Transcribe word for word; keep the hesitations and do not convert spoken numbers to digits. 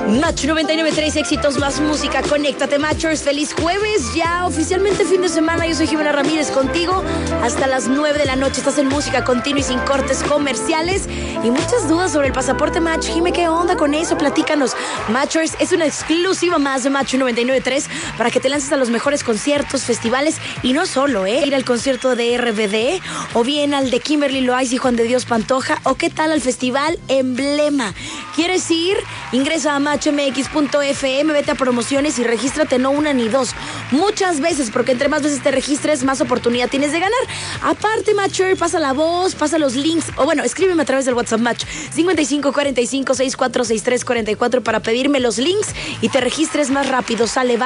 Match noventa y nueve punto tres, éxitos más música. Conéctate, Matchers. Feliz jueves, ya oficialmente fin de semana. Yo soy Jimena Ramírez, contigo hasta las nueve de la noche. Estás en música continua y sin cortes comerciales. Y muchas dudas sobre el pasaporte Match. Jime, ¿qué onda con eso? Platícanos. Matchers es una exclusiva más de Match noventa y nueve punto tres para que te lances a los mejores conciertos, festivales y no solo, ¿eh? Ir al concierto de R B D o bien al de Kimberly Loaiza y Juan de Dios Pantoja o qué tal al festival Emblema. ¿Quieres ir? Ingresa a match m x punto f m, vete a promociones y regístrate no una ni dos, muchas veces, porque entre más veces te registres, más oportunidad tienes de ganar. Aparte, Matcher, pasa la voz, pasa los links, o bueno, escríbeme a través del WhatsApp Match cincuenta y cinco cuarenta y cinco sesenta y cuatro sesenta y tres cuarenta y cuatro para pedirme los links y te registres más rápido. Sale, va.